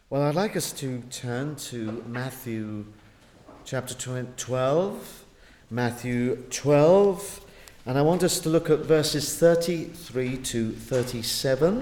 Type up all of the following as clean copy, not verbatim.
Well, I'd like us to turn to Matthew chapter 12, Matthew 12, and I want us to look at verses 33 to 37.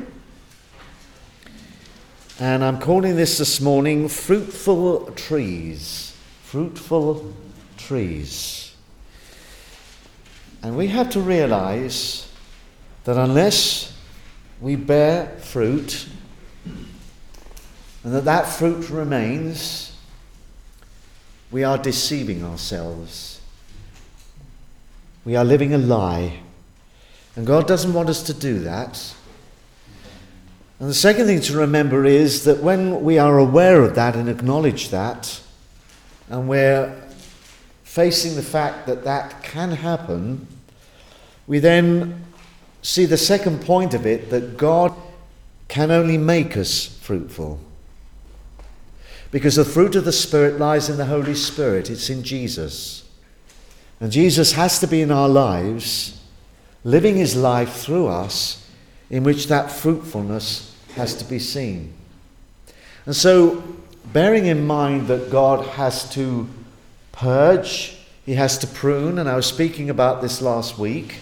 And I'm calling this morning Fruitful Trees. Fruitful Trees. And we have to realize that unless we bear fruit, and that fruit remains, we are deceiving ourselves. We are living a lie. And God doesn't want us to do that. And the second thing to remember is that when we are aware of that and acknowledge that, and we're facing the fact that that can happen, we then see the second point of it, that God can only make us fruitful. Because the fruit of the Spirit lies in the Holy Spirit. It's in Jesus. And Jesus has to be in our lives, living his life through us, in which that fruitfulness has to be seen. And so, bearing in mind that God has to purge, he has to prune, and I was speaking about this last week,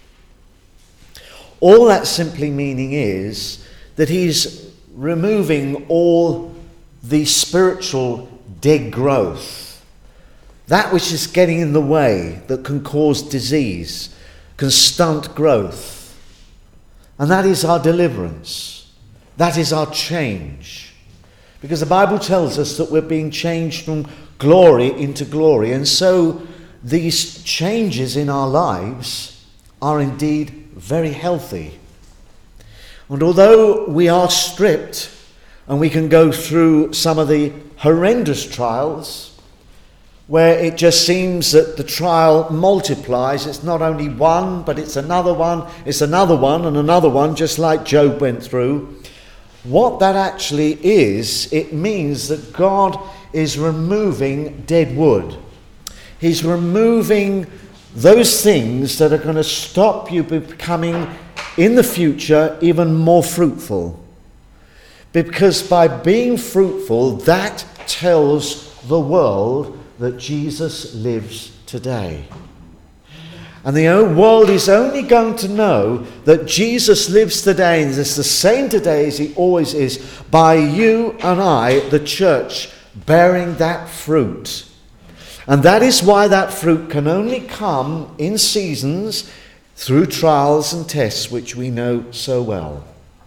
all that simply meaning is that he's removing all the spiritual dead growth, that which is getting in the way, that can cause disease, can stunt growth. And that is our deliverance. That is our change. Because the Bible tells us that we're being changed from glory into glory. And so these changes in our lives are indeed very healthy. And although we are stripped, and we can go through some of the horrendous trials where it just seems that the trial multiplies. It's not only one, but it's another one, and another one, just like Job went through. What that actually is, it means that God is removing dead wood. He's removing those things that are going to stop you becoming, in the future, even more fruitful. Because by being fruitful, that tells the world that Jesus lives today. And the world is only going to know that Jesus lives today, and is the same today as he always is, by you and I, the church, bearing that fruit. And that is why that fruit can only come in seasons through trials and tests, which we know so well.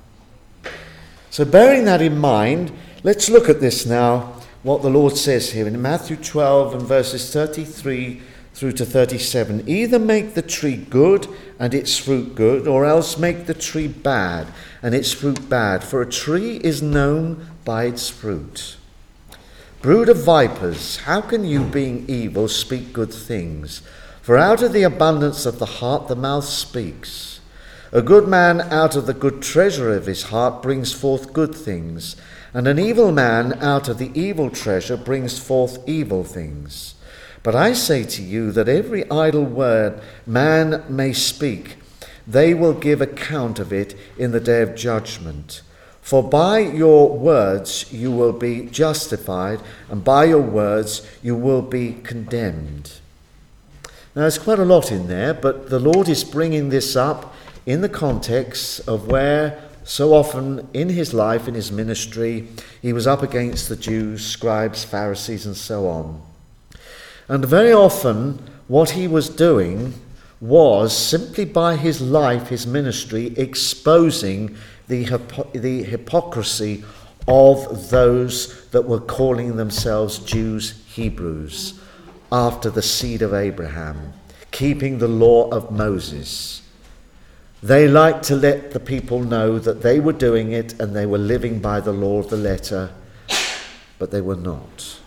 So bearing that in mind, let's look at this now, what the Lord says here in Matthew 12 and verses 33 through to 37. Either make the tree good and its fruit good, or else make the tree bad and its fruit bad. For a tree is known by its fruit. Brood of vipers, how can you, being evil, speak good things? For out of the abundance of the heart the mouth speaks. A good man out of the good treasure of his heart brings forth good things, and an evil man out of the evil treasure brings forth evil things. But I say to you that every idle word man may speak, they will give account of it in the day of judgment. For by your words you will be justified, and by your words you will be condemned. Now there's quite a lot in there, but the Lord is bringing this up in the context of where so often in his life, in his ministry, he was up against the Jews, scribes, Pharisees, and so on. And very often what he was doing was simply by his life, his ministry, exposing the hypocrisy of those that were calling themselves Jews, Hebrews, after the seed of Abraham, keeping the law of Moses. They liked to let the people know that they were doing it and they were living by the law of the letter, but they were not.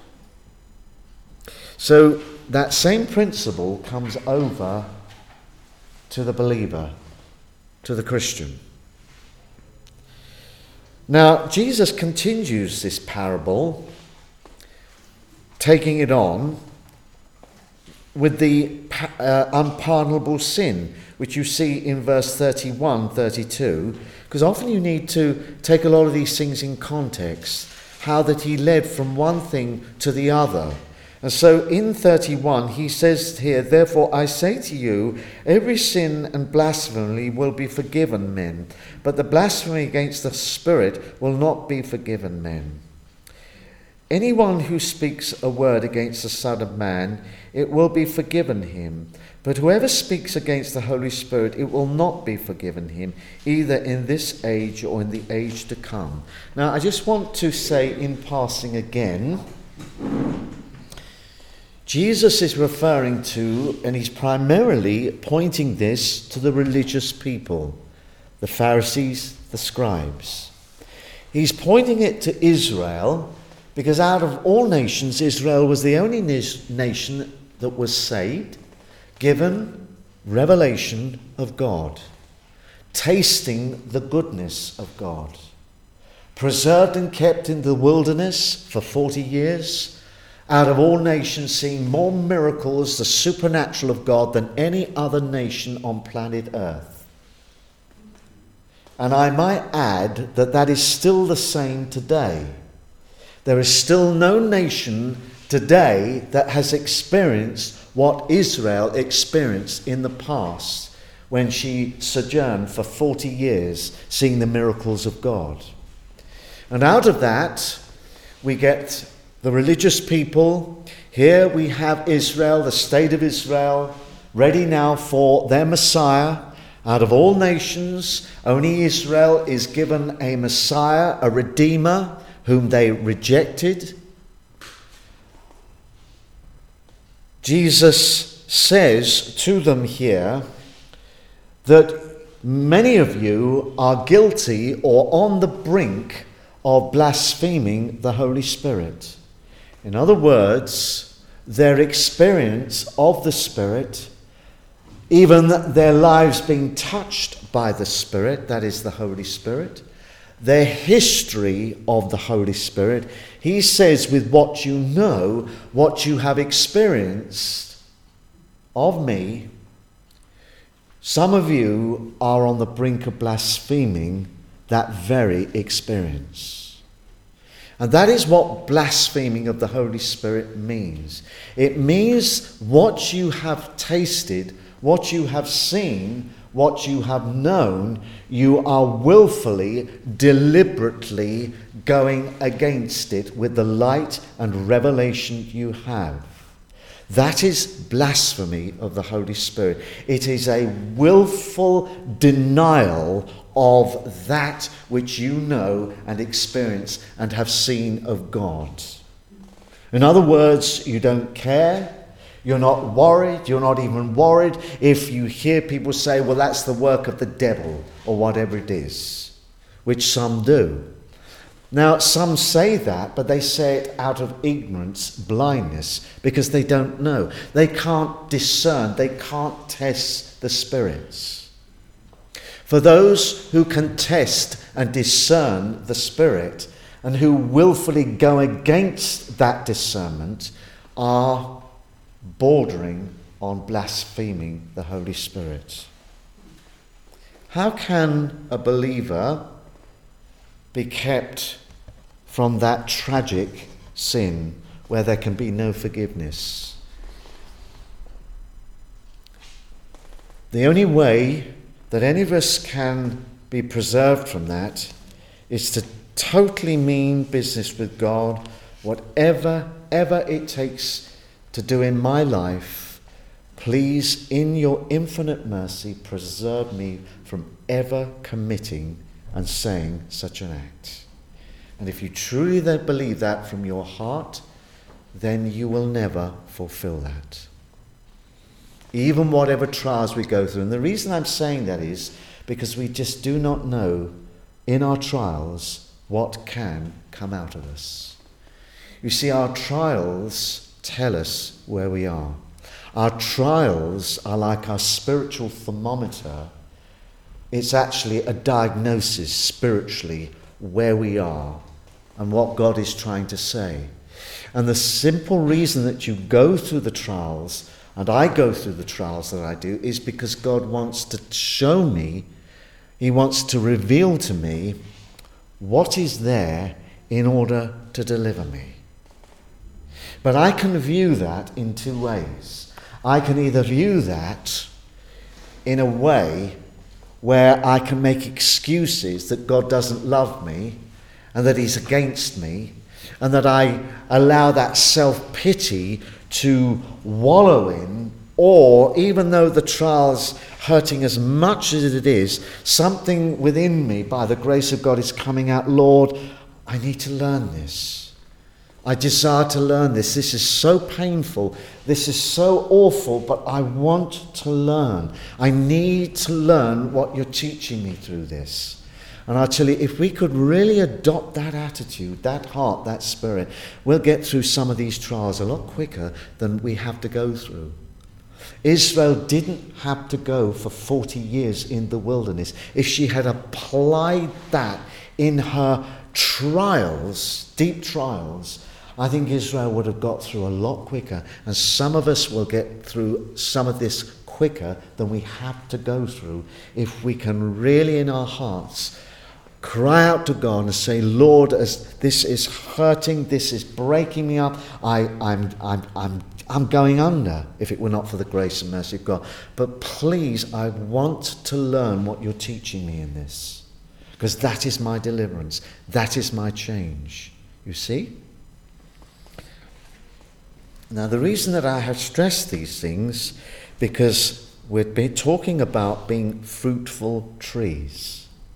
So that same principle comes over to the believer, to the Christian. Now, Jesus continues this parable, taking it on with the unpardonable sin, which you see in verse 31, 32, because often you need to take a lot of these things in context. how that he led from one thing to the other. And so in 31, he says here, therefore I say to you, every sin and blasphemy will be forgiven men, but the blasphemy against the Spirit will not be forgiven men. Anyone who speaks a word against the Son of Man, it will be forgiven him. But whoever speaks against the Holy Spirit, it will not be forgiven him, either in this age or in the age to come. Now, I just want to say in passing again, Jesus is referring to, and he's primarily pointing this to the religious people, the Pharisees, the scribes. He's pointing it to Israel, because out of all nations, Israel was the only nation that was saved, given revelation of God, tasting the goodness of God, preserved and kept in the wilderness for 40 years, out of all nations seeing more miracles, the supernatural of God, than any other nation on planet Earth. And I might add that that is still the same today. There is still no nation today that has experienced what Israel experienced in the past when she sojourned for 40 years seeing the miracles of God. And out of that, we get the religious people. Here we have Israel, the state of Israel, ready now for their Messiah. Out of all nations, only Israel is given a Messiah, a Redeemer, whom they rejected. Jesus says to them here that many of you are guilty or on the brink of blaspheming the Holy Spirit. In other words, their experience of the Spirit, even their lives being touched by the Spirit, that is the Holy Spirit, their history of the Holy Spirit, he says, with what you know, what you have experienced of me, some of you are on the brink of blaspheming that very experience. And that is what blaspheming of the Holy Spirit means. It means what you have tasted, what you have seen, what you have known, you are willfully, deliberately going against it with the light and revelation you have. That is blasphemy of the Holy Spirit. It is a willful denial of that which you know and experience and have seen of God. In other words, you don't care. You're not worried. You're not even worried if you hear people say, well, that's the work of the devil or whatever it is, which some do. Now, some say that, but they say it out of ignorance, blindness, because they don't know. They can't discern. They can't test the spirits. For those who can test and discern the Spirit and who willfully go against that discernment are bordering on blaspheming the Holy Spirit. How can a believer be kept from that tragic sin where there can be no forgiveness? The only way that any of us can be preserved from that is to totally mean business with God, whatever it takes to do in my life. Please, in your infinite mercy, preserve me from ever committing and saying such an act. And if you truly believe that from your heart, then you will never fulfill that. Even whatever trials we go through. And the reason I'm saying that is because we just do not know in our trials what can come out of us. You see, our trials tell us where we are. Our trials are like our spiritual thermometer. It's actually a diagnosis spiritually where we are and what God is trying to say. And the simple reason that you go through the trials, and I go through the trials that I do, is because God wants to show me, he wants to reveal to me what is there in order to deliver me. But I can view that in two ways. I can either view that in a way where I can make excuses that God doesn't love me and that he's against me, and that I allow that self-pity to wallow in, or even though the trial's hurting as much as it is, something within me, by the grace of God, is coming out, Lord, I need to learn this. I desire to learn this. This is so painful. This is so awful, but I want to learn. I need to learn what you're teaching me through this. And I'll tell you, if we could really adopt that attitude, that heart, that spirit, we'll get through some of these trials a lot quicker than we have to go through. Israel didn't have to go for 40 years in the wilderness. If she had applied that in her trials, deep trials, I think Israel would have got through a lot quicker. And some of us will get through some of this quicker than we have to go through if we can really in our hearts cry out to God and say, Lord, as this is hurting, this is breaking me up, I'm going under if it were not for the grace and mercy of God. But please, I want to learn what you're teaching me in this, because that is my deliverance. That is my change. You see? Now, the reason that I have stressed these things, because we're talking about being fruitful trees.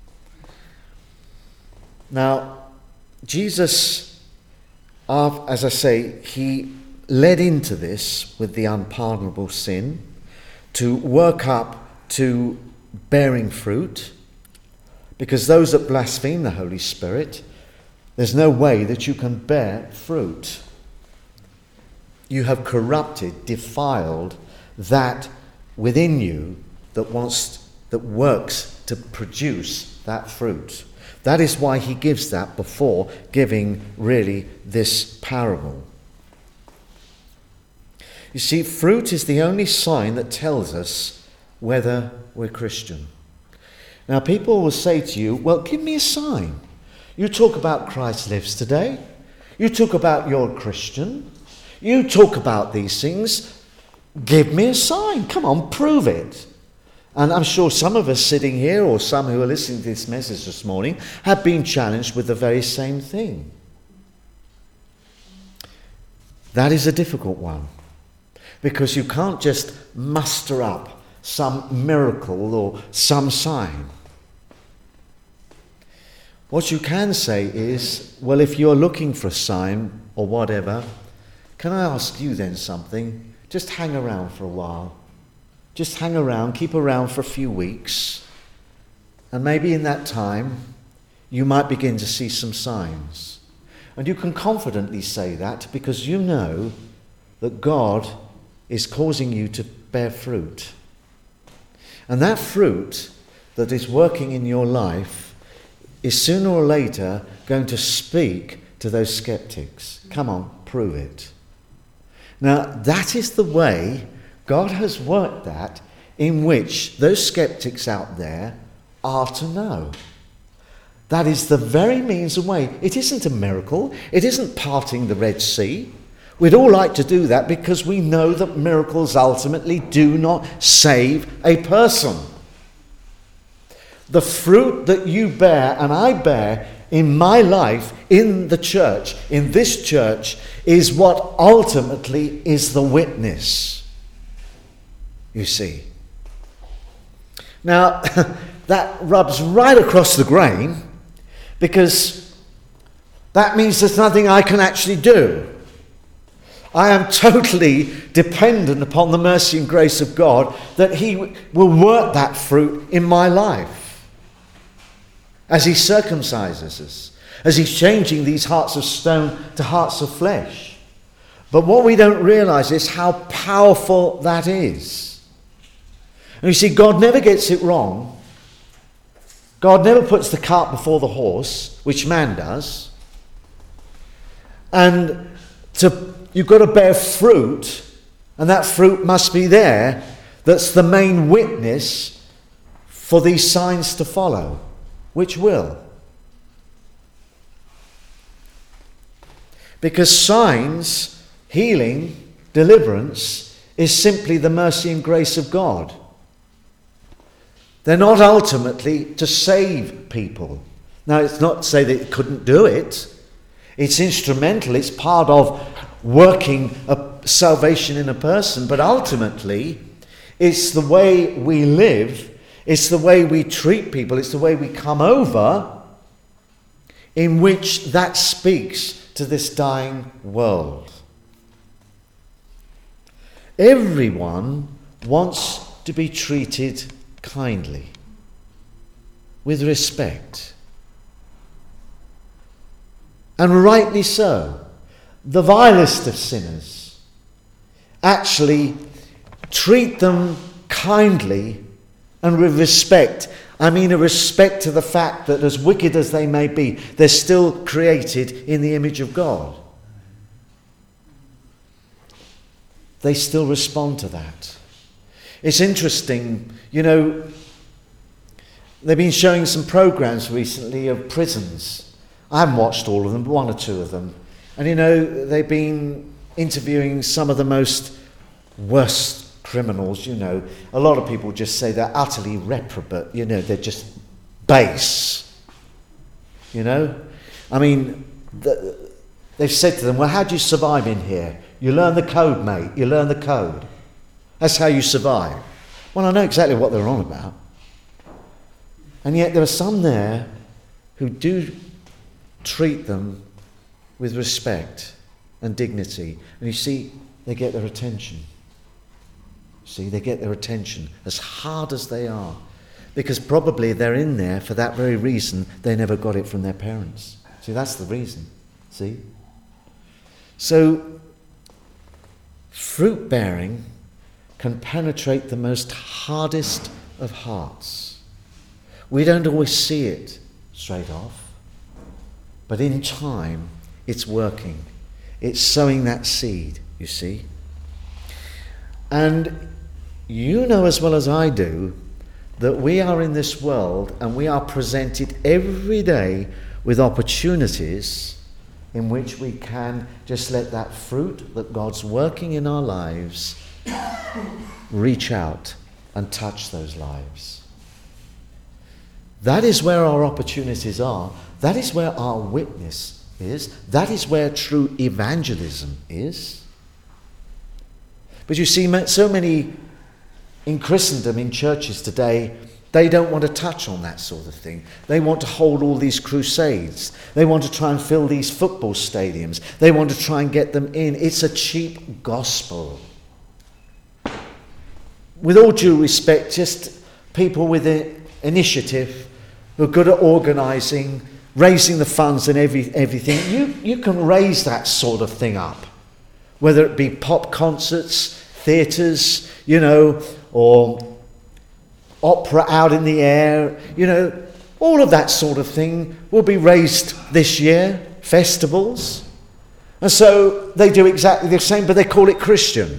Now, Jesus, as I say, he led into this with the unpardonable sin to work up to bearing fruit, because those that blaspheme the Holy Spirit, there's no way that you can bear fruit. You have corrupted, defiled that within you that works to produce that fruit. That is why he gives that before giving really this parable. You see, fruit is the only sign that tells us whether we're Christian. Now, people will say to you, well, give me a sign. You talk about Christ lives today. You talk about you're a Christian. You talk about these things. Give me a sign. Come on, prove it. And I'm sure some of us sitting here, or some who are listening to this message this morning, have been challenged with the very same thing. That is a difficult one, because you can't just muster up some miracle or some sign. What you can say is, well, if you're looking for a sign or whatever, can I ask you then something? Just hang around for a while. Just hang around, keep around for a few weeks, and maybe in that time you might begin to see some signs. And you can confidently say that because you know that God is causing you to bear fruit. And that fruit that is working in your life is sooner or later going to speak to those skeptics. Come on, prove it. Now, that is the way God has worked that, in which those skeptics out there are to know. That is the very means and way. It isn't a miracle. It isn't parting the Red Sea. We'd all like to do that because we know that miracles ultimately do not save a person. The fruit that you bear and I bear in my life, in the church, in this church, is what ultimately is the witness. You see. Now, that rubs right across the grain, because that means there's nothing I can actually do. I am totally dependent upon the mercy and grace of God that he will work that fruit in my life as he circumcises us, as he's changing these hearts of stone to hearts of flesh. But what we don't realize is how powerful that is. And you see, God never gets it wrong. God never puts the cart before the horse, which man does. And you've got to bear fruit, and that fruit must be there. That's the main witness for these signs to follow, which will. Because signs, healing, deliverance is simply the mercy and grace of God. They're not ultimately to save people. Now, it's not to say that it couldn't do it. It's instrumental. It's part of working a salvation in a person. But ultimately, it's the way we live. It's the way we treat people. It's the way we come over in which that speaks to this dying world. Everyone wants to be treated kindly, with respect. And rightly so. The vilest of sinners actually treat them kindly and with respect. I mean a respect to the fact that as wicked as they may be, they're still created in the image of God. They still respond to that. It's interesting, they've been showing some programs recently of prisons. I haven't watched all of them, but one or two of them. And they've been interviewing some of the most worst criminals, A lot of people just say they're utterly reprobate, they're just base. I mean, they've said to them, well, how do you survive in here? You learn the code, mate. You learn the code. That's how you survive. Well, I know exactly what they're on about. And yet there are some there who do treat them with respect and dignity. And you see, they get their attention. They get their attention as hard as they are. Because probably they're in there for that very reason they never got it from their parents. See, that's the reason. See? So, fruit bearing can penetrate the most hardest of hearts. We don't always see it straight off. But in time, it's working. It's sowing that seed, you see. And you know as well as I do that we are in this world and we are presented every day with opportunities in which we can just let that fruit that God's working in our lives reach out and touch those lives. That is where our opportunities are. That is where our witness is. That is where true evangelism is. But you see, so many in Christendom, in churches today, they don't want to touch on that sort of thing. They want to hold all these crusades. They want to try and fill these football stadiums. They want to try and get them in. It's a cheap gospel. With all due respect, just people with initiative who are good at organising, raising the funds and everything. You can raise that sort of thing up. Whether it be pop concerts, theatres, or opera out in the air, all of that sort of thing will be raised this year, festivals. And so they do exactly the same, but they call it Christian.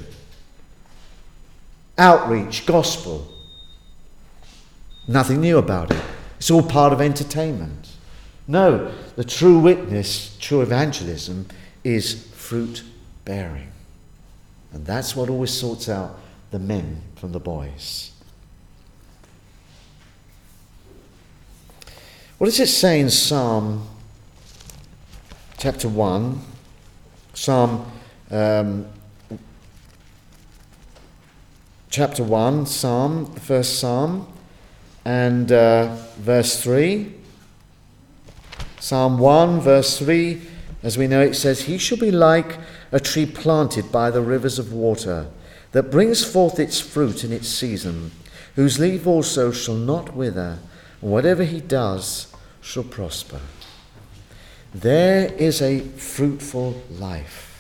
Outreach, gospel. Nothing new about it. It's all part of entertainment. No, the true witness, true evangelism is fruit bearing. And that's what always sorts out the men from the boys. What does it say in Psalm chapter 1? Chapter 1, Psalm, the first Psalm, and verse 3. Psalm 1, verse 3, as we know, it says, "He shall be like a tree planted by the rivers of water, that brings forth its fruit in its season, whose leaf also shall not wither, and whatever he does shall prosper." There is a fruitful life.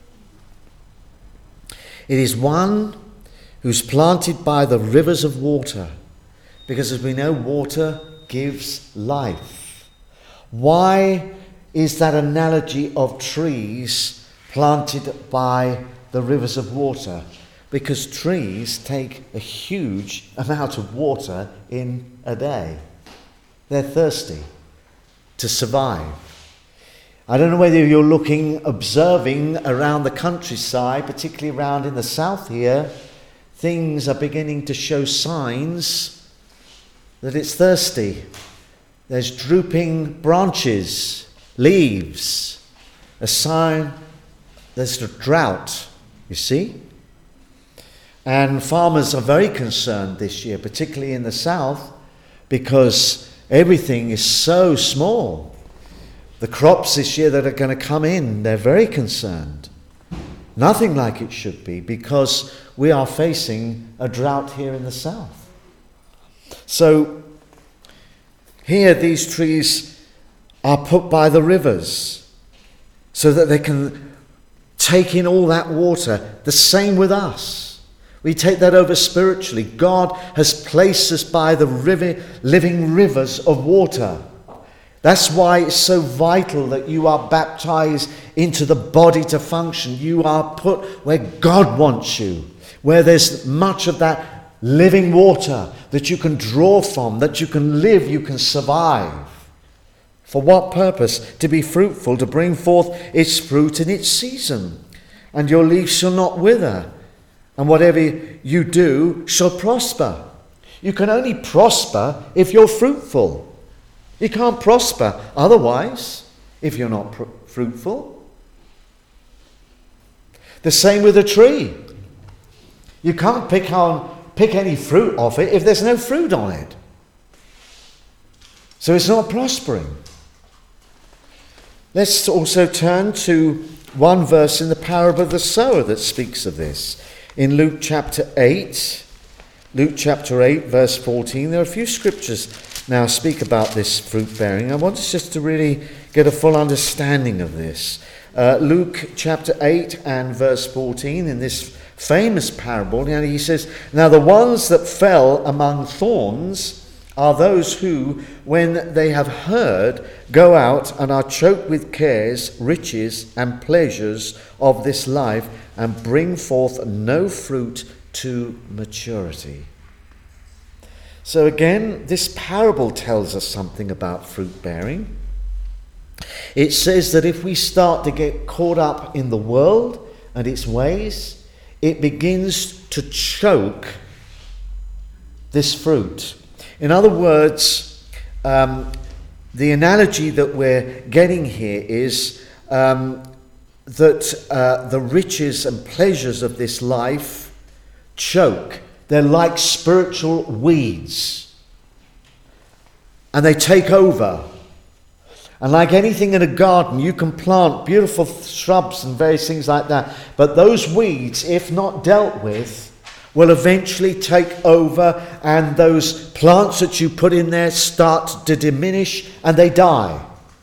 It is one who's planted by the rivers of water, because as we know, water gives life. Why is that analogy of trees planted by the rivers of water? Because trees take a huge amount of water in a day. They're thirsty to survive. I don't know whether you're observing around the countryside, particularly around in the south here, things are beginning to show signs that it's thirsty. There's drooping branches, leaves, a sign there's a drought, you see. And farmers are very concerned this year, particularly in the south, because everything is so small. The crops this year that are going to come in, they're very concerned. Nothing like it should be, because we are facing a drought here in the south. So here these trees are put by the rivers so that they can take in all that water. The same with us. We take that over spiritually. God has placed us by the living rivers of water. That's why it's so vital that you are baptized into the body to function. You are put where God wants you, where there's much of that living water that you can draw from, that you can live, you can survive. For what purpose? To be fruitful, to bring forth its fruit in its season. And your leaves shall not wither, and whatever you do shall prosper. You can only prosper if you're fruitful. You can't prosper otherwise if you're not fruitful. The same with a tree. You can't pick any fruit off it if there's no fruit on it. So it's not prospering. Let's also turn to one verse in the parable of the sower that speaks of this. In Luke chapter 8, verse 14, there are a few scriptures now speak about this fruit bearing. I want us just to really get a full understanding of this. Luke chapter 8 and verse 14, in this famous parable, he says, "Now the ones that fell among thorns are those who, when they have heard, go out and are choked with cares, riches, and pleasures of this life, and bring forth no fruit to maturity." So again, this parable tells us something about fruit bearing. It says that if we start to get caught up in the world and its ways, it begins to choke this fruit. In other words, the analogy that we're getting here is that the riches and pleasures of this life choke. They're like spiritual weeds. And they take over. And like anything in a garden, you can plant beautiful shrubs and various things like that. But those weeds, if not dealt with, will eventually take over, and those plants that you put in there start to diminish and they die.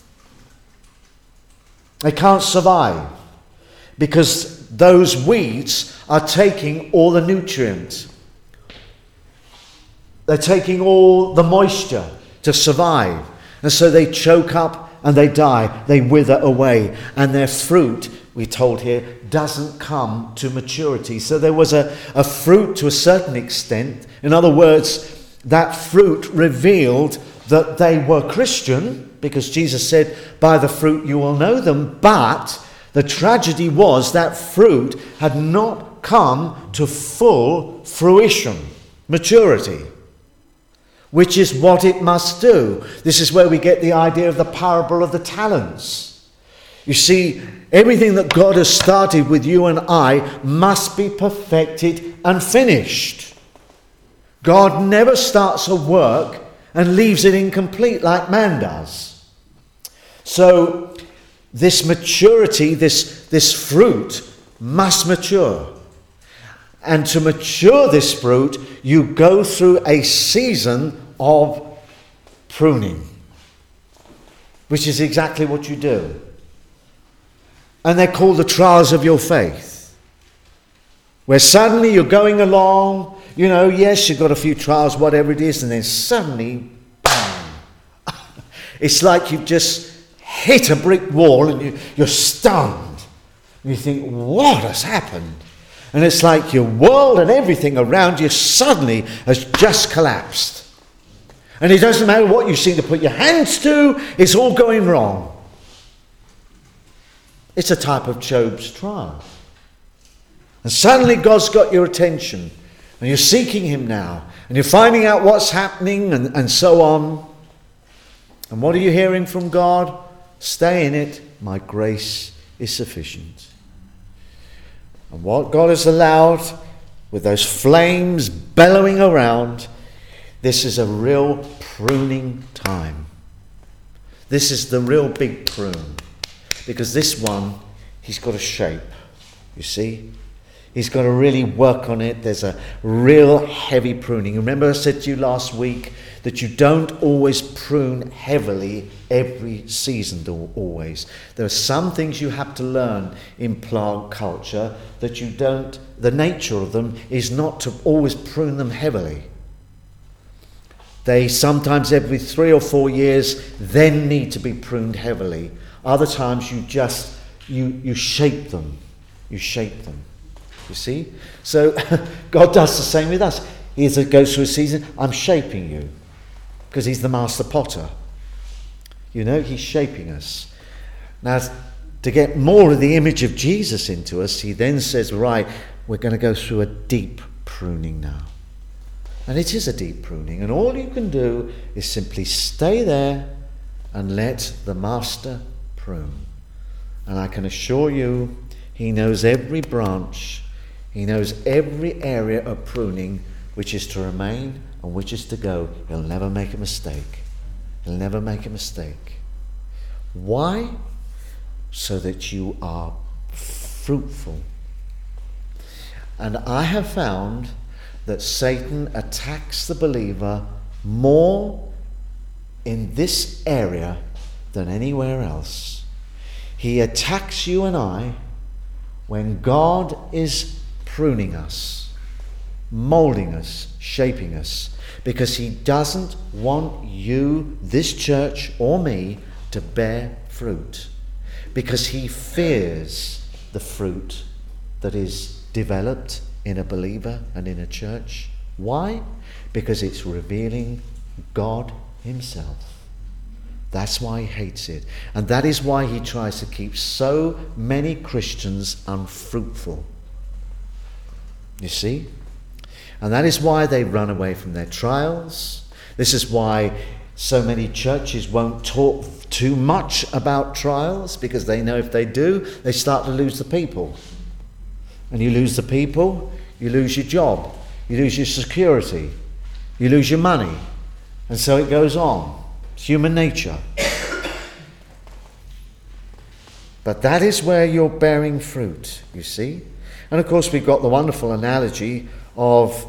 They can't survive because those weeds are taking all the nutrients. They're taking all the moisture to survive. And so they choke up and they die. They wither away. And their fruit, we're told here, doesn't come to maturity. So there was a fruit to a certain extent. In other words, that fruit revealed that they were Christian, because Jesus said, "By the fruit you will know them." But the tragedy was that fruit had not come to full fruition, maturity, which is what it must do. This is where we get the idea of the parable of the talents. You see, everything that God has started with you and I must be perfected and finished. God never starts a work and leaves it incomplete like man does. So this maturity, this fruit must mature. And to mature this fruit, you go through a season of pruning, which is exactly what you do. And they're called the trials of your faith, where suddenly you're going along, yes, you've got a few trials, whatever it is, and then suddenly, bang. It's like you've just hit a brick wall and you're stunned. You think, what has happened? And it's like your world and everything around you suddenly has just collapsed. And it doesn't matter what you seem to put your hands to, it's all going wrong. It's a type of Job's trial. And suddenly God's got your attention, and you're seeking him now, and you're finding out what's happening and so on. And what are you hearing from God? Stay in it. My grace is sufficient. And what God has allowed, with those flames bellowing around, this is a real pruning time. This is the real big prune. Because this one, he's got a shape, you see. He's got to really work on it. There's a real heavy pruning. Remember I said to you last week that you don't always prune heavily every season, always. There are some things you have to learn in plant culture that you don't, the nature of them is not to always prune them heavily. They sometimes every 3 or 4 years then need to be pruned heavily. Other times you just, you shape them. You shape them. You see? So God does the same with us. He goes through a season, I'm shaping you. Because he's the master potter. You know, he's shaping us. Now, to get more of the image of Jesus into us, he then says, right, we're going to go through a deep pruning now. And it is a deep pruning. And all you can do is simply stay there and let the master prune. And I can assure you, he knows every branch. He knows every area of pruning which is to remain and which is to go. He'll never make a mistake. He'll never make a mistake. Why? So that you are fruitful. And I have found that Satan attacks the believer more in this area than anywhere else. He attacks you and I when God is pruning us, molding us, shaping us, because he doesn't want you, this church, or me to bear fruit, because he fears the fruit that is developed in a believer and in a church. Why? Because it's revealing God himself. That's why he hates it. And that is why he tries to keep so many Christians unfruitful. You see? And that is why they run away from their trials. This is why so many churches won't talk too much about trials, because they know if they do, they start to lose the people. And you lose the people, you lose your job, you lose your security, you lose your money. And so it goes on. It's human nature. But that is where you're bearing fruit, you see. And of course we've got the wonderful analogy of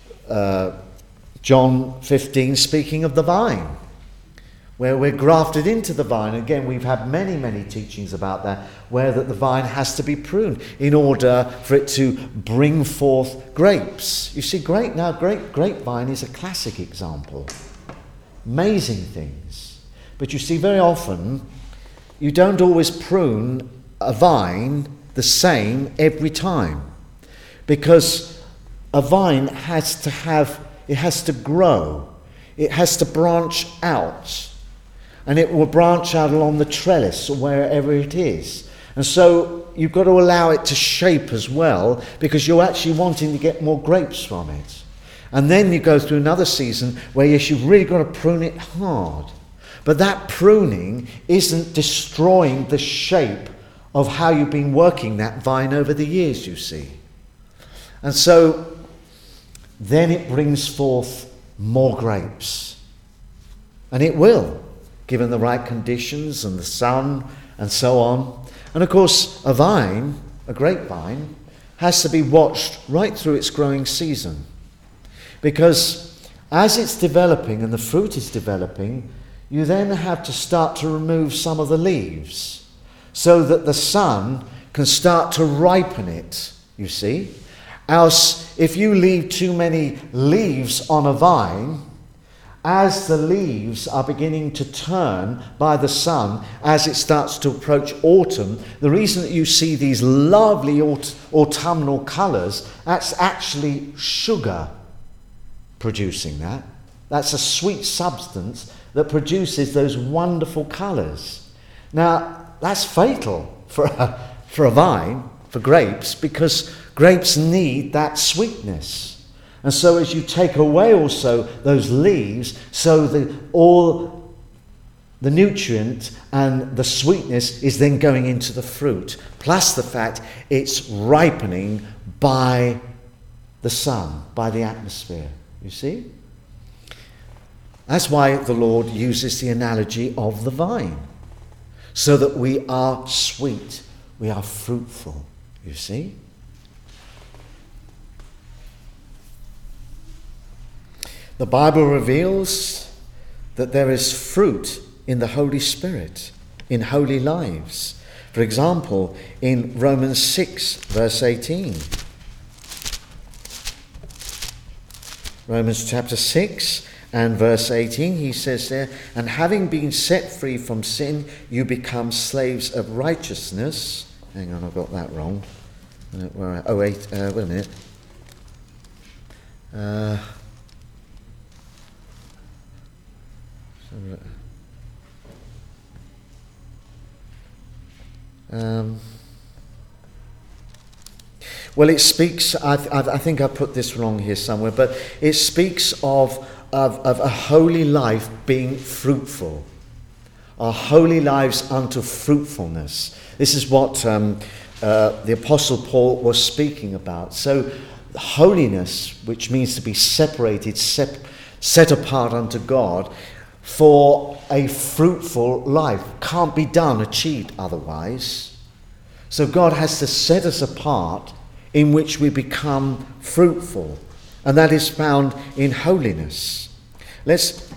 John 15 speaking of the vine, where we're grafted into the vine. Again, we've had many, many teachings about that, where that the vine has to be pruned in order for it to bring forth grapes. You see, grapevine is a classic example. Amazing things. But you see, very often, you don't always prune a vine the same every time, because a vine has to grow, it has to branch out, and it will branch out along the trellis or wherever it is. And so you've got to allow it to shape as well, because you're actually wanting to get more grapes from it. And then you go through another season where, yes, you've really got to prune it hard. But that pruning isn't destroying the shape of how you've been working that vine over the years, you see. And so then it brings forth more grapes. And it will, given the right conditions and the sun and so on. And of course, a vine, a grapevine, has to be watched right through its growing season. Because as it's developing and the fruit is developing, you then have to start to remove some of the leaves so that the sun can start to ripen it, you see. Else, if you leave too many leaves on a vine, as the leaves are beginning to turn by the sun, as it starts to approach autumn, the reason that you see these lovely autumnal colours, that's actually sugar producing that. That's a sweet substance that produces those wonderful colours. Now, that's fatal for a vine, for grapes, because grapes need that sweetness. And so as you take away also those leaves, so that all the nutrient and the sweetness is then going into the fruit, plus the fact it's ripening by the sun, by the atmosphere. You see? That's why the Lord uses the analogy of the vine, so that we are sweet, we are fruitful. You see? The Bible reveals that there is fruit in the Holy Spirit, in holy lives. For example, in Romans 6, verse 18. Romans chapter 6 and verse 18, he says there, and having been set free from sin, you become slaves of righteousness. Hang on, I got that wrong. Wait a minute. Well, it speaks, I think I put this wrong here somewhere, but it speaks of a holy life being fruitful. Our holy lives unto fruitfulness. This is what the Apostle Paul was speaking about. So holiness, which means to be separated, set apart unto God, for a fruitful life. Can't be done, achieved otherwise. So God has to set us apart in which we become fruitful. And that is found in holiness. Let's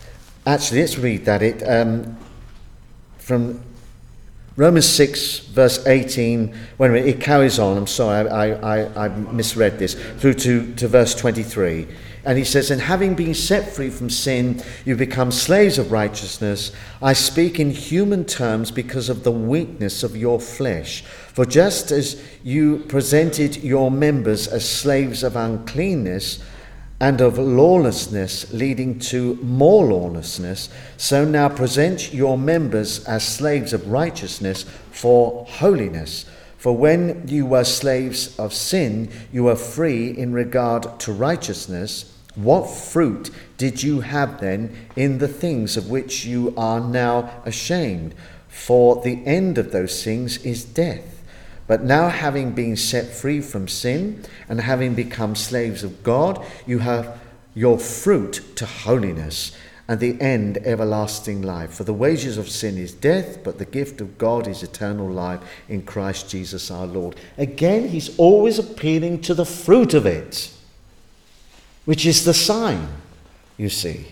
read that. From Romans 6, verse 18. Wait a minute, it carries on. I'm sorry, I misread this. Through to verse 23. And he says, and having been set free from sin, you become slaves of righteousness. I speak in human terms because of the weakness of your flesh. For just as you presented your members as slaves of uncleanness and of lawlessness, leading to more lawlessness, so now present your members as slaves of righteousness for holiness. For when you were slaves of sin, you were free in regard to righteousness. What fruit did you have then in the things of which you are now ashamed? For the end of those things is death. But now, having been set free from sin and having become slaves of God, you have your fruit to holiness, and the end everlasting life. For the wages of sin is death, but the gift of God is eternal life in Christ Jesus our Lord. Again, he's always appealing to the fruit of it, which is the sign, you see.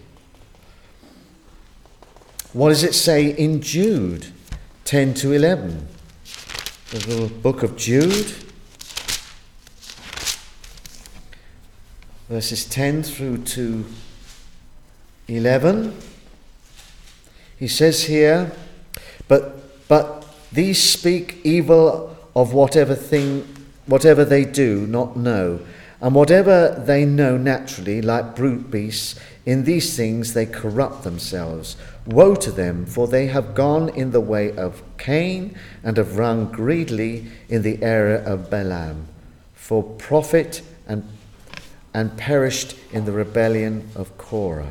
What does it say in Jude 10 to 11? The little book of Jude, verses 10 through to 11. He says here, but these speak evil of whatever they do not know, and whatever they know naturally, like brute beasts, in these things they corrupt themselves. Woe to them, for they have gone in the way of Cain, and have run greedily in the error of Balaam, for profit and perished in the rebellion of Korah.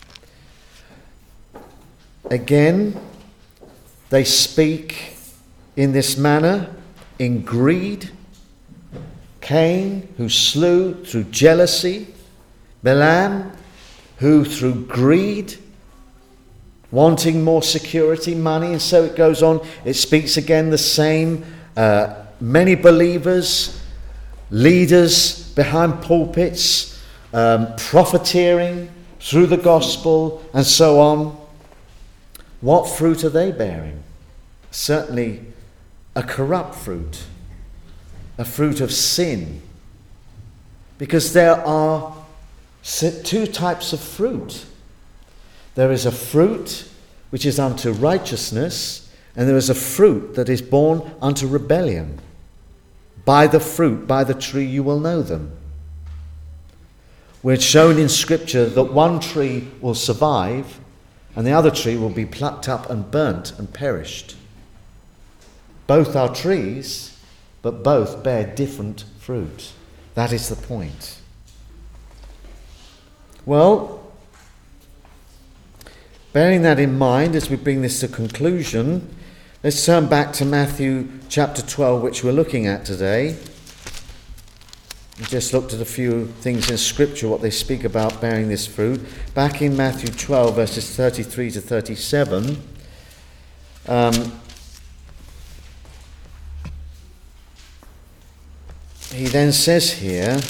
Again, they speak in this manner, in greed. Cain, who slew through jealousy. Balaam, who through greed, wanting more security, money, and so it goes on. It speaks again the same. Many believers, leaders behind pulpits, profiteering through the gospel, and so on. What fruit are they bearing? Certainly a corrupt fruit, a fruit of sin. Because there are two types of fruit. There is a fruit which is unto righteousness, and there is a fruit that is born unto rebellion. By the fruit, by the tree you will know them. We're shown in Scripture that one tree will survive, and the other tree will be plucked up and burnt and perished. Both are trees, but both bear different fruit. That is the point. Well, bearing that in mind as we bring this to conclusion, let's turn back to Matthew chapter 12, which we're looking at today. We just looked at a few things in Scripture, what they speak about bearing this fruit. Back in Matthew 12, verses 33 to 37, he then says here,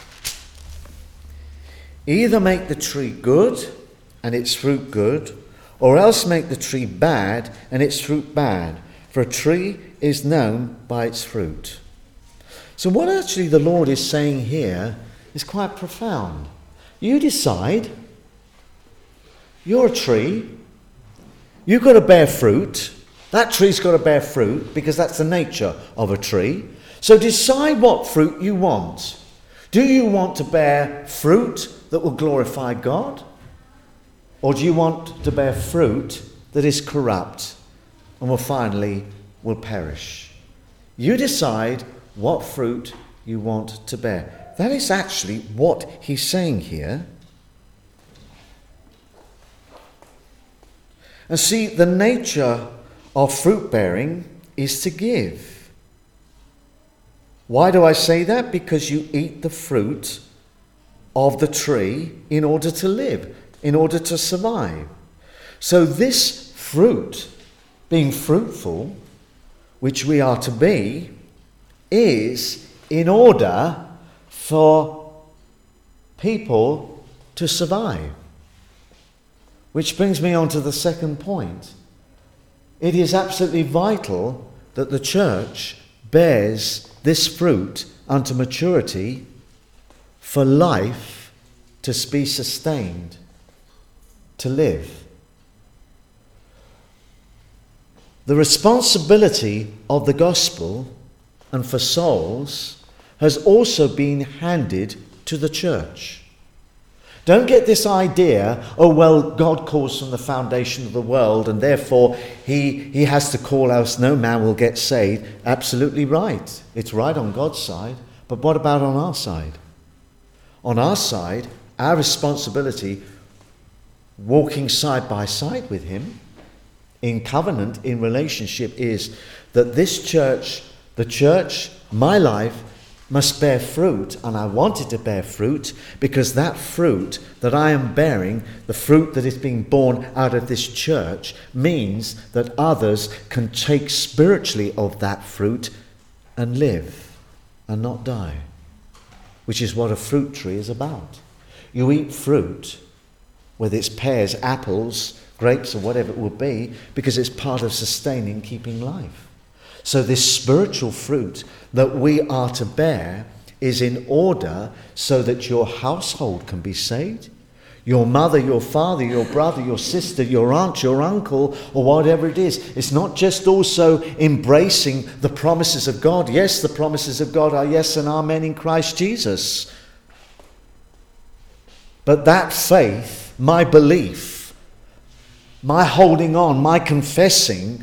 either make the tree good and its fruit good, or else make the tree bad and its fruit bad, for a tree is known by its fruit. So what actually the Lord is saying here is quite profound. You decide. You're a tree. You've got to bear fruit. That tree's got to bear fruit because that's the nature of a tree. So decide what fruit you want. Do you want to bear fruit that will glorify God? Or do you want to bear fruit that is corrupt and will perish? You decide what fruit you want to bear. That is actually what he's saying here. And see, the nature of fruit bearing is to give. Why do I say that? Because you eat the fruit of the tree in order to live, in order to survive. So this fruit, being fruitful, which we are to be, is in order for people to survive. Which brings me on to the second point. It is absolutely vital that the church bears this fruit unto maturity for life to be sustained, to live. The responsibility of the gospel and for souls has also been handed to the church. Don't get this idea, oh well, God calls from the foundation of the world and therefore he has to call us, no man will get saved. Absolutely right. It's right on God's side. But what about on our side? On our side, our responsibility, walking side by side with him, in covenant, in relationship, is that this church, the church, my life, must bear fruit, and I want it to bear fruit because that fruit that I am bearing, the fruit that is being born out of this church, means that others can take spiritually of that fruit and live and not die, which is what a fruit tree is about. You eat fruit, whether it's pears, apples, grapes, or whatever it will be, because it's part of sustaining, keeping life. So this spiritual fruit that we are to bear is in order so that your household can be saved. Your mother, your father, your brother, your sister, your aunt, your uncle, or whatever it is. It's not just also embracing the promises of God. Yes, the promises of God are yes and amen in Christ Jesus. But that faith, my belief, my holding on, my confessing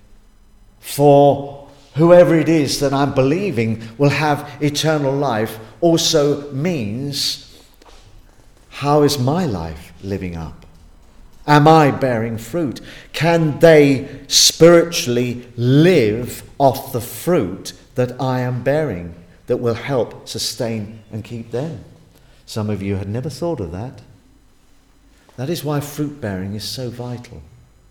for whoever it is that I'm believing will have eternal life also means, how is my life living up? Am I bearing fruit? Can they spiritually live off the fruit that I am bearing that will help sustain and keep them? Some of you had never thought of that. That is why fruit bearing is so vital.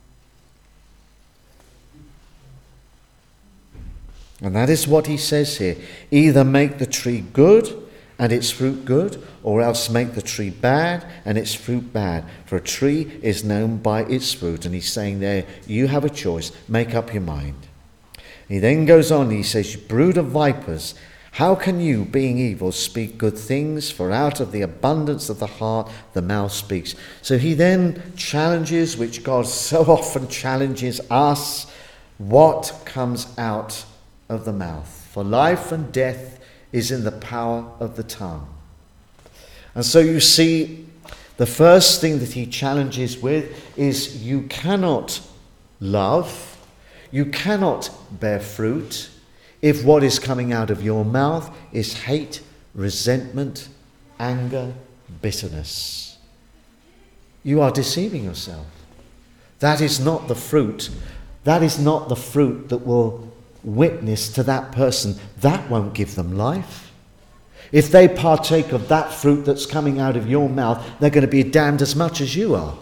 And that is what he says here. Either make the tree good and its fruit good, or else make the tree bad and its fruit bad. For a tree is known by its fruit. And he's saying there, you have a choice. Make up your mind. He then goes on, he says, you brood of vipers, how can you, being evil, speak good things? For out of the abundance of the heart, the mouth speaks. So he then challenges, which God so often challenges us, what comes out of the mouth. For life and death is in the power of the tongue. And so you see, the first thing that he challenges with is you cannot love, you cannot bear fruit if what is coming out of your mouth is hate, resentment, anger, bitterness. You are deceiving yourself. That is not the fruit. That is not the fruit that will witness to that person. That won't give them life. If they partake of that fruit that's coming out of your mouth, they're going to be damned as much as you are.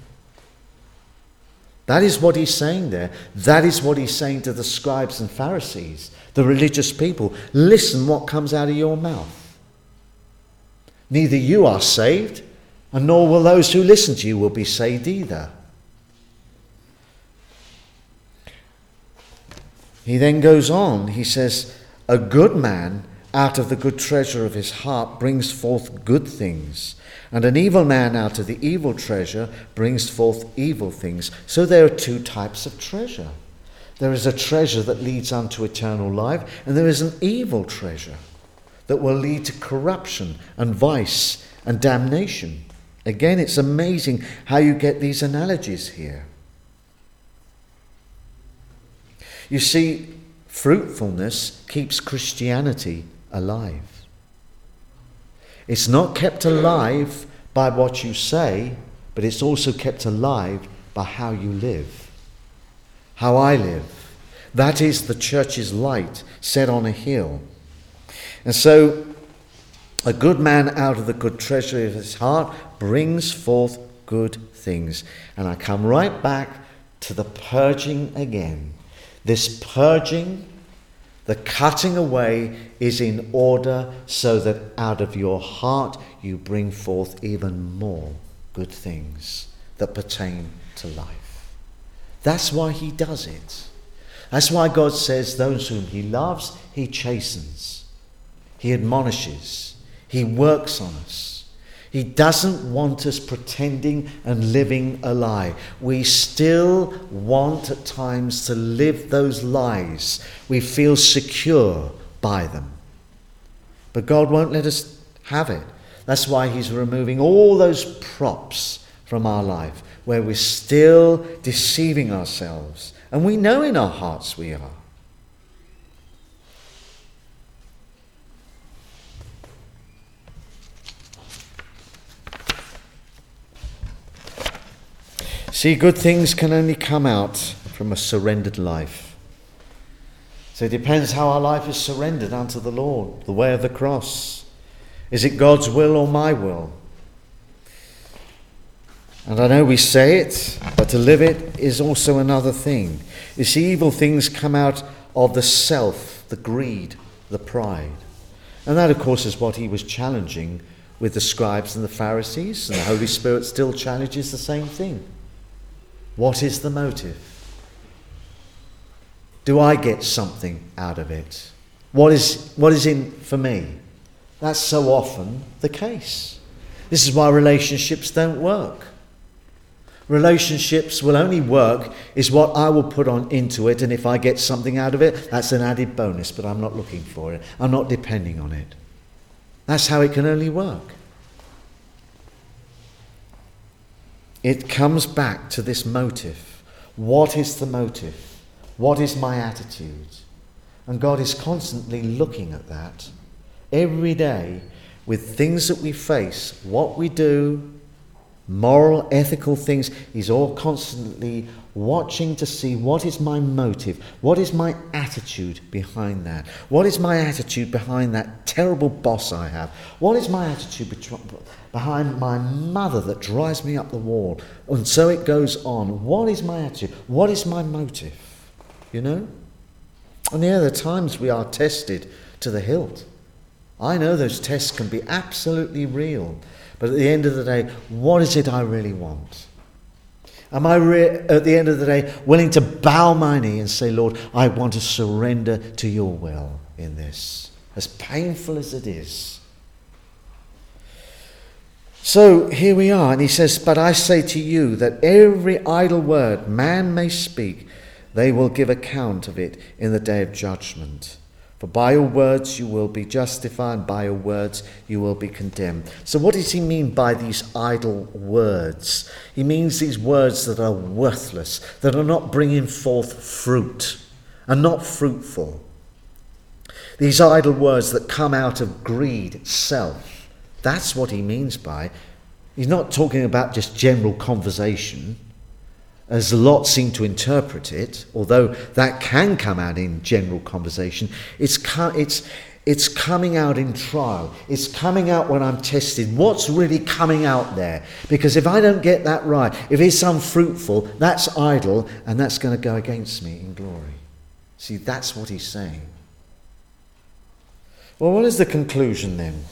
That is what he's saying there. That is what he's saying to the scribes and Pharisees, the religious people. Listen what comes out of your mouth. Neither you are saved, and nor will those who listen to you will be saved either. He then goes on. He says, a good man out of the good treasure of his heart brings forth good things, and an evil man out of the evil treasure brings forth evil things. So there are two types of treasure. There is a treasure that leads unto eternal life, and there is an evil treasure that will lead to corruption and vice and damnation. Again, it's amazing how you get these analogies here. You see, fruitfulness keeps Christianity alive. It's not kept alive by what you say, but it's also kept alive by how you live. How I live. That is the church's light set on a hill. And so, a good man out of the good treasure of his heart brings forth good things. And I come right back to the purging again. This purging, the cutting away, is in order so that out of your heart you bring forth even more good things that pertain to life. That's why he does it. That's why God says those whom he loves, he chastens. He admonishes. He works on us. He doesn't want us pretending and living a lie. We still want at times to live those lies. We feel secure by them. But God won't let us have it. That's why he's removing all those props from our life, where we're still deceiving ourselves. And we know in our hearts we are. See, good things can only come out from a surrendered life. So it depends how our life is surrendered unto the Lord, the way of the cross. Is it God's will or my will? And I know we say it, but to live it is also another thing. You see, evil things come out of the self, the greed, the pride. And that, of course, is what he was challenging with the scribes and the Pharisees, and the Holy Spirit still challenges the same thing. What is the motive? Do I get something out of it? What is in for me? That's so often the case. This is why relationships don't work. Relationships will only work is what I will put on into it, and if I get something out of it, that's an added bonus, but I'm not looking for it. I'm not depending on it. That's how it can only work. It comes back to this motive. What is the motive? What is my attitude? And God is constantly looking at that every day with things that we face, what we do, moral, ethical things. He's all constantly watching to see what is my motive, what is my attitude behind that, what is my attitude behind that terrible boss I have, what is my attitude behind my mother that drives me up the wall, and so it goes on. What is my attitude? What is my motive? You know? And the other times we are tested to the hilt. I know those tests can be absolutely real. But at the end of the day, what is it I really want? Am I at the end of the day willing to bow my knee and say, Lord, I want to surrender to your will in this, as painful as it is? So here we are, and he says, but I say to you that every idle word man may speak, they will give account of it in the day of judgment. For by your words you will be justified, and by your words you will be condemned. So what does he mean by these idle words? He means these words that are worthless, that are not bringing forth fruit, and not fruitful. These idle words that come out of greed, self. That's what he means by. He's not talking about just general conversation, as a lot seem to interpret it, although that can come out in general conversation. It's coming out in trial. It's coming out when I'm tested. What's really coming out there? Because if I don't get that right, if it's unfruitful, that's idle, and that's going to go against me in glory. See, that's what he's saying. Well, what is the conclusion then?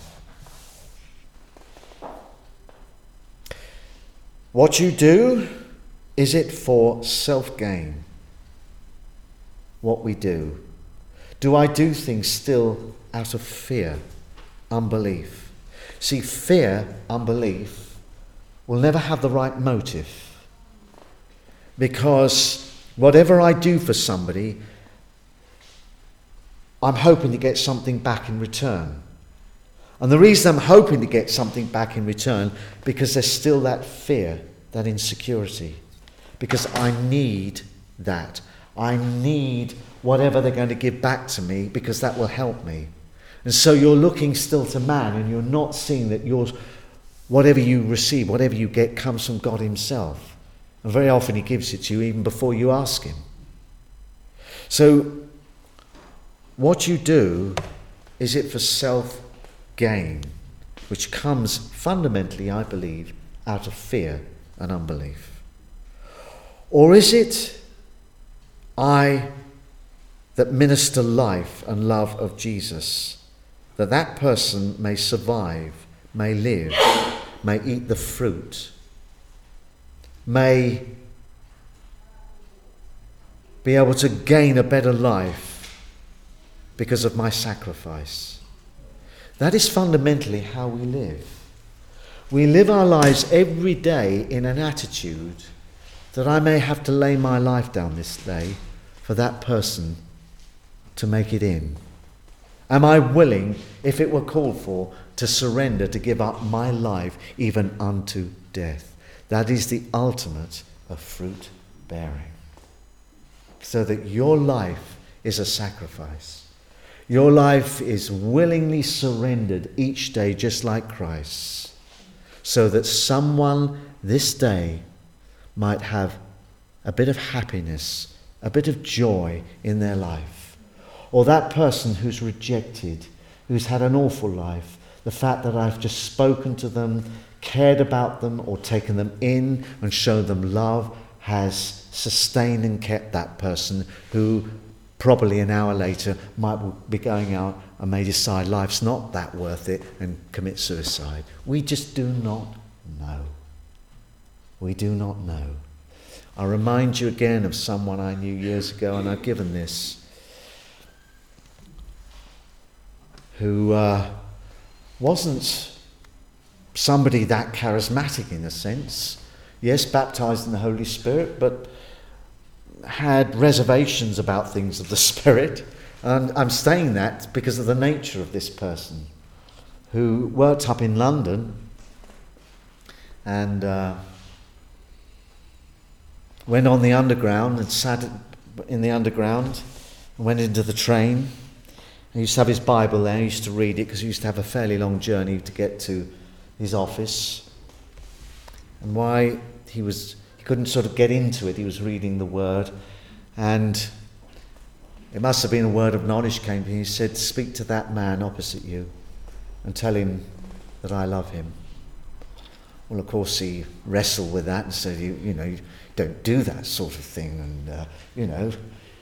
What you do, is it for self-gain? What we do? Do I do things still out of fear, unbelief? See, fear, unbelief, will never have the right motive. Because whatever I do for somebody, I'm hoping to get something back in return. And the reason I'm hoping to get something back in return, because there's still that fear, that insecurity. Because I need that. I need whatever they're going to give back to me, because that will help me. And so you're looking still to man, and you're not seeing that whatever you receive, whatever you get, comes from God himself. And very often he gives it to you even before you ask him. So what you do, is it for self-gain, which comes fundamentally, I believe, out of fear and unbelief? Or is it I that minister life and love of Jesus, that that person may survive, may live, may eat the fruit, may be able to gain a better life because of my sacrifice? That is fundamentally how we live. We live our lives every day in an attitude that I may have to lay my life down this day for that person to make it in. Am I willing, if it were called for, to surrender, to give up my life even unto death? That is the ultimate of fruit bearing. So that your life is a sacrifice. Your life is willingly surrendered each day, just like Christ's, so that someone this day might have a bit of happiness, a bit of joy in their life. Or that person who's rejected, who's had an awful life, the fact that I've just spoken to them, cared about them, or taken them in and shown them love, has sustained and kept that person who probably an hour later might be going out and may decide life's not that worth it and commit suicide. We just do not know. We do not know. I remind you again of someone I knew years ago, and I've given this, who wasn't somebody that charismatic in a sense. Yes, baptized in the Holy Spirit, but had reservations about things of the Spirit. And I'm saying that because of the nature of this person, who worked up in London and went on the underground and sat in the underground and went into the train. He used to have his Bible there. He used to read it because he used to have a fairly long journey to get to his office. And why he couldn't sort of get into it, he was reading the word. And it must have been a word of knowledge came to him. He said, "Speak to that man opposite you and tell him that I love him." Well, of course, he wrestled with that and said, you don't do that sort of thing. And,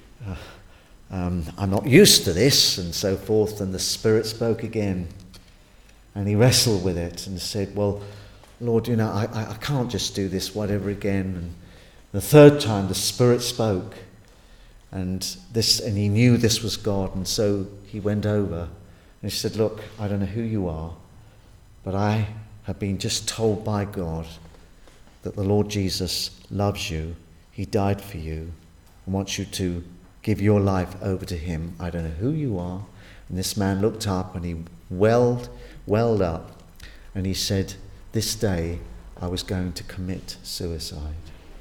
I'm not used to this, and so forth. And the Spirit spoke again. And he wrestled with it and said, "Well, Lord, I can't just do this, whatever, again." And the third time the Spirit spoke. And he knew this was God. And so he went over and he said, "Look, I don't know who you are, but I have been just told by God that the Lord Jesus loves you. He died for you and wants you to give your life over to him. I don't know who you are. And this man looked up and he welled up and he said, this day I was going to commit suicide.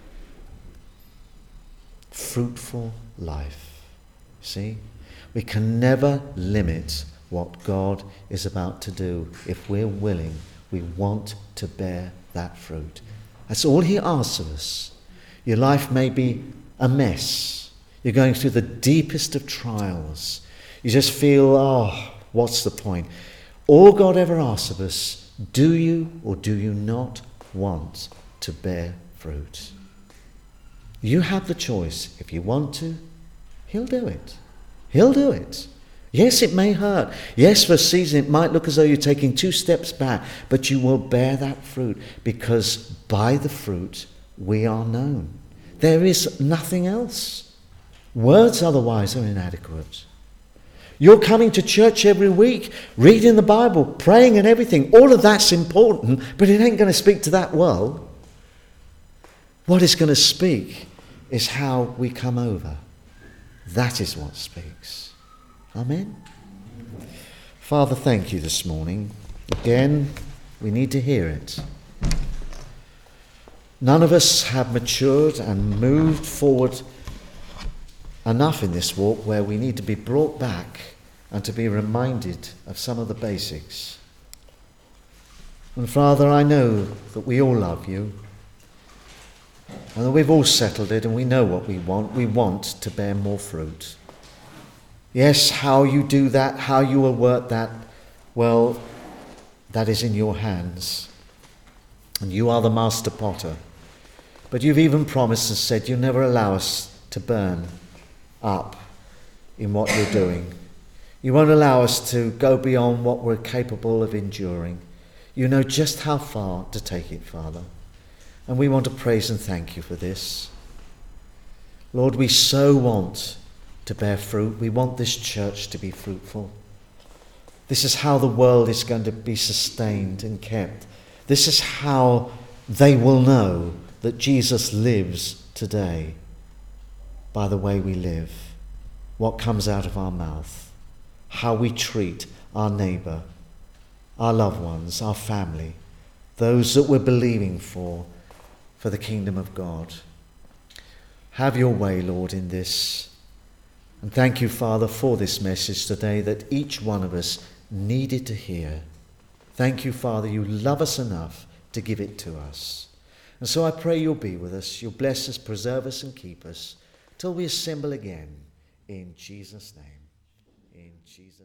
Fruitful life. See? We can never limit what God is about to do. If we're willing, we want to bear that fruit. That's all he asks of us. Your life may be a mess. You're going through the deepest of trials. You just feel, what's the point? All God ever asks of us, do you or do you not want to bear fruit? You have the choice. If you want to, he'll do it. He'll do it. Yes, it may hurt. Yes, for a season it might look as though you're taking 2 steps back, but you will bear that fruit, because by the fruit we are known. There is nothing else. Words otherwise are inadequate. You're coming to church every week, reading the Bible, praying and everything. All of that's important, but it ain't going to speak to that well. What is going to speak is how we come over. That is what speaks. Amen. Father, thank you this morning. Again, we need to hear it. None of us have matured and moved forward enough in this walk where we need to be brought back and to be reminded of some of the basics. And Father, I know that we all love you and that we've all settled it and we know what we want. We want to bear more fruit. Yes, how you do that, how you will work that, well, that is in your hands. And you are the master potter. But you've even promised and said you'll never allow us to burn up in what you're doing. You won't allow us to go beyond what we're capable of enduring. You know just how far to take it, Father. And we want to praise and thank you for this. Lord, we so want to bear fruit. We want this church to be fruitful. This is how the world is going to be sustained and kept. This is how they will know that Jesus lives today, by the way we live, what comes out of our mouth, how we treat our neighbour, our loved ones, our family, those that we're believing for the kingdom of God. Have your way, Lord, in this. And thank you, Father, for this message today that each one of us needed to hear. Thank you, Father, you love us enough to give it to us. And so I pray you'll be with us, you'll bless us, preserve us and keep us till we assemble again in Jesus' name. In Jesus' name.